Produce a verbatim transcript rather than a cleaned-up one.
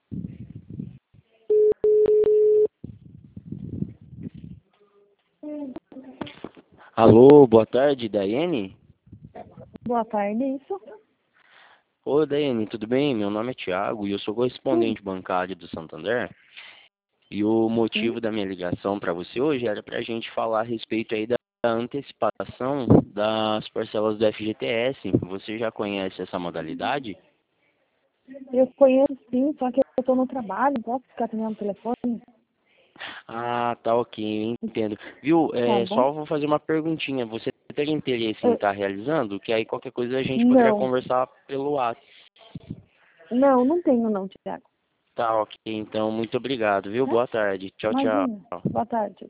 Alô, boa tarde, Daiane? Boa tarde, isso? Oi, Daiane, tudo bem? Meu nome é Thiago e eu sou correspondente bancário do Santander. E o Sim. motivo da minha ligação para você hoje era para a gente falar a respeito aí da antecipação das parcelas do F G T S. Você já conhece essa modalidade? Eu conheço sim, só que eu estou no trabalho, posso ficar atendendo o telefone? Ah, tá, ok, entendo. Viu? Tá É, bom? só vou fazer uma perguntinha. Você teria interesse em Eu- estar realizando? Que aí qualquer coisa a gente poderia não, conversar pelo WhatsApp. não, não tenho não, Tiago. Tá, ok, então muito obrigado, viu? Tá? Boa tarde. Tchau, tchau. Imagina. Boa tarde.